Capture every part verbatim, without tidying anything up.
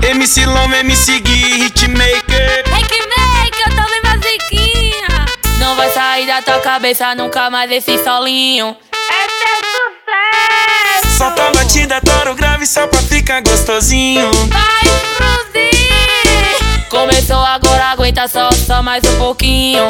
M C Loma, M C Gui, Hitmaker. Hitmaker, eu tô bem basiquinha. Não vai sair da tua cabeça nunca mais esse solinho. Esse é sucesso. Solta a batida, tora o grave só pra ficar gostosinho. Vai explodir. Começou agora, aguenta só, só mais um pouquinho.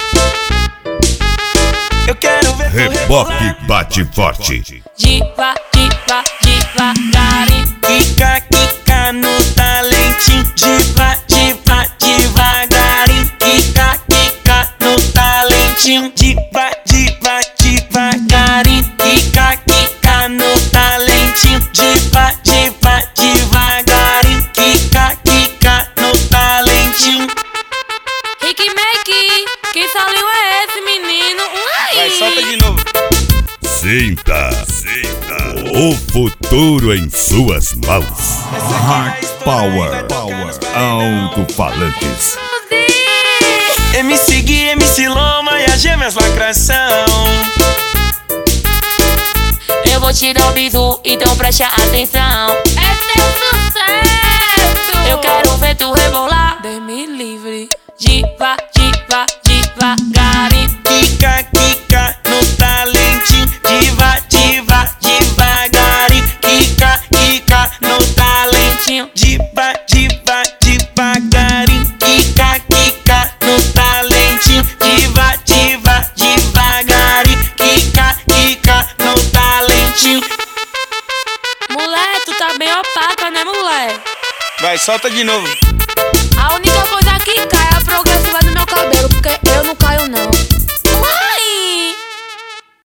Eu quero ver Reboque bate forte. Diva, diva, devagarinho. Quica, quica no talentinho. Diva, diva, devagarinho. Quica, quica no talentinho. Diva, diva, devagarinho. Quica, quica no talentinho. Diva, diva, devagarinho. Quica, quica no talentinho. Hitmaker, que solinho é esse, menino? Ai. Vai, solta de novo. Sinta, sinta o futuro em suas mãos. Hard Power, Power, alto-falantes. M C Gui, M C Loma e as gêmeas lacração. Eu vou te dar um bisu, então preste atenção. Esse é o sucesso. Eu quero ver tu rebolar. Deus me livre. Diva, diva, devagarinho. Quica, quica no talentinho. Diva, diva, devagarinho. Quica, quica no talentinho. Diva, diva, devagarinho. Quica, quica no talentinho. Diva, diva, devagarinho. Quica, quica no talentinho. Mulher, tu tá bem opaca, né, mulher? Vai, solta de novo. A única coisa que cai é a progressiva do meu cabelo, porque eu não caio não.